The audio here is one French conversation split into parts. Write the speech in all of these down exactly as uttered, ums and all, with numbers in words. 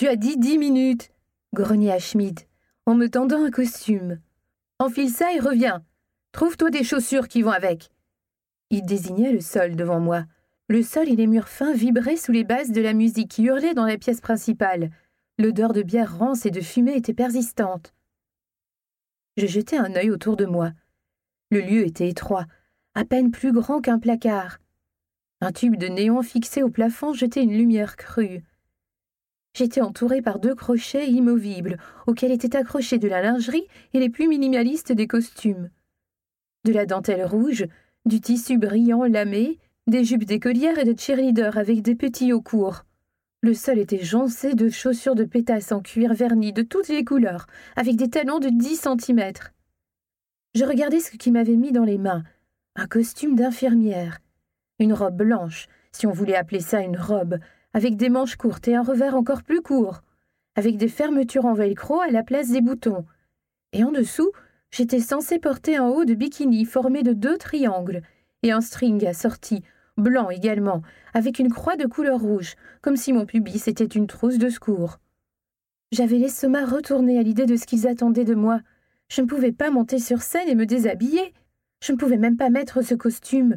Tu as dit dix minutes, grogna Schmidt, en me tendant un costume. Enfile ça et reviens. Trouve-toi des chaussures qui vont avec. Il désignait le sol devant moi. Le sol et les murs fins vibraient sous les basses de la musique qui hurlait dans la pièce principale. L'odeur de bière rance et de fumée était persistante. Je jetai un œil autour de moi. Le lieu était étroit, à peine plus grand qu'un placard. Un tube de néon fixé au plafond jetait une lumière crue. J'étais entourée par deux crochets immovibles, auxquels étaient accrochés de la lingerie et les plus minimalistes des costumes. De la dentelle rouge, du tissu brillant lamé, des jupes d'écolières et de cheerleaders avec des petits hauts courts. Le sol était joncé de chaussures de pétasse en cuir verni de toutes les couleurs, avec des talons de dix centimètres. Je regardais ce qui m'avait mis dans les mains, un costume d'infirmière, une robe blanche, si on voulait appeler ça une robe, avec des manches courtes et un revers encore plus court, avec des fermetures en velcro à la place des boutons. Et en dessous, j'étais censée porter un haut de bikini formé de deux triangles et un string assorti, blanc également, avec une croix de couleur rouge, comme si mon pubis était une trousse de secours. J'avais l'estomac retourné à l'idée de ce qu'ils attendaient de moi. Je ne pouvais pas monter sur scène et me déshabiller. Je ne pouvais même pas mettre ce costume.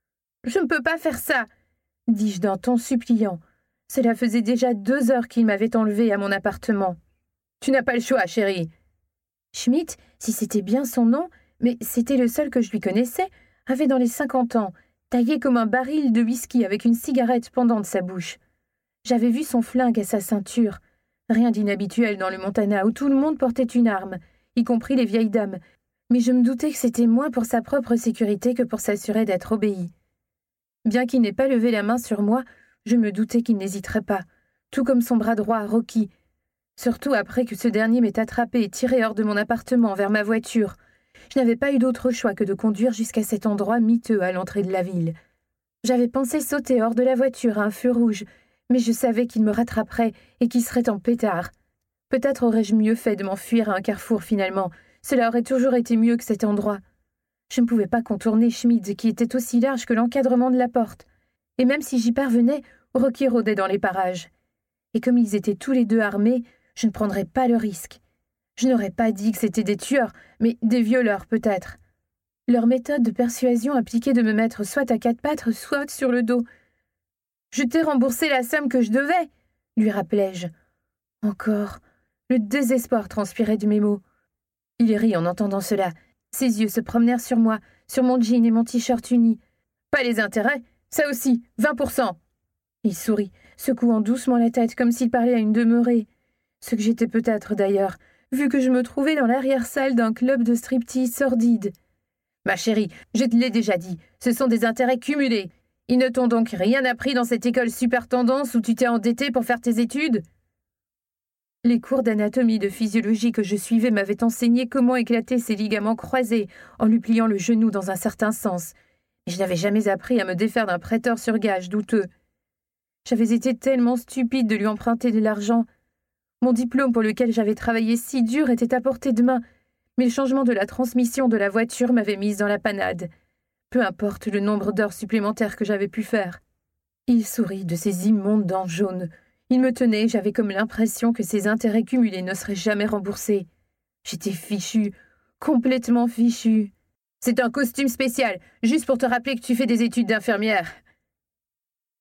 « Je ne peux pas faire ça !» dis-je d'un ton suppliant. Cela faisait déjà deux heures qu'il m'avait enlevée à mon appartement. « Tu n'as pas le choix, chérie !» Schmidt, si c'était bien son nom, mais c'était le seul que je lui connaissais, avait dans les cinquante ans, taillé comme un baril de whisky avec une cigarette pendant de sa bouche. J'avais vu son flingue à sa ceinture. Rien d'inhabituel dans le Montana où tout le monde portait une arme, y compris les vieilles dames, mais je me doutais que c'était moins pour sa propre sécurité que pour s'assurer d'être obéi. Bien qu'il n'ait pas levé la main sur moi, je me doutais qu'il n'hésiterait pas, tout comme son bras droit, Rocky. Surtout après que ce dernier m'ait attrapé et tiré hors de mon appartement vers ma voiture. Je n'avais pas eu d'autre choix que de conduire jusqu'à cet endroit miteux à l'entrée de la ville. J'avais pensé sauter hors de la voiture à un feu rouge, mais je savais qu'il me rattraperait et qu'il serait en pétard. Peut-être aurais-je mieux fait de m'enfuir à un carrefour finalement. Cela aurait toujours été mieux que cet endroit. Je ne pouvais pas contourner Schmidt, qui était aussi large que l'encadrement de la porte. Et même si j'y parvenais, Rocky rôdait dans les parages. Et comme ils étaient tous les deux armés, je ne prendrais pas le risque. Je n'aurais pas dit que c'était des tueurs, mais des violeurs peut-être. Leur méthode de persuasion impliquait de me mettre soit à quatre pattes, soit sur le dos. « Je t'ai remboursé la somme que je devais !» lui rappelai-je. Encore, le désespoir transpirait de mes mots. Il rit en entendant cela. Ses yeux se promenèrent sur moi, sur mon jean et mon t-shirt uni. « Pas les intérêts, ça aussi, vingt pour cent !» Il sourit, secouant doucement la tête comme s'il parlait à une demeurée. Ce que j'étais peut-être d'ailleurs, vu que je me trouvais dans l'arrière-salle d'un club de striptease sordide. « Ma chérie, je te l'ai déjà dit, ce sont des intérêts cumulés. Ils ne t'ont donc rien appris dans cette école super tendance où tu t'es endettée pour faire tes études ?» Les cours d'anatomie et de physiologie que je suivais m'avaient enseigné comment éclater ses ligaments croisés en lui pliant le genou dans un certain sens. Mais je n'avais jamais appris à me défaire d'un prêteur sur gage douteux. J'avais été tellement stupide de lui emprunter de l'argent. Mon diplôme pour lequel j'avais travaillé si dur était à portée de main, mais le changement de la transmission de la voiture m'avait mise dans la panade. Peu importe le nombre d'heures supplémentaires que j'avais pu faire. Il sourit de ses immondes dents jaunes. Il me tenait et j'avais comme l'impression que ses intérêts cumulés ne seraient jamais remboursés. J'étais fichue, complètement fichue. « C'est un costume spécial, juste pour te rappeler que tu fais des études d'infirmière.